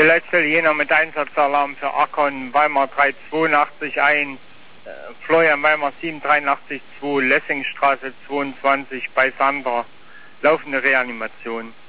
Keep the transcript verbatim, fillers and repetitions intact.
Der letzte Jena mit Einsatzalarm für Akkon, Weimar drei zweiundachtzig eins, äh, Florian Weimar sieben dreiundachtzig zwei, Lessingstraße zweiundzwanzig bei Sander. Laufende Reanimation.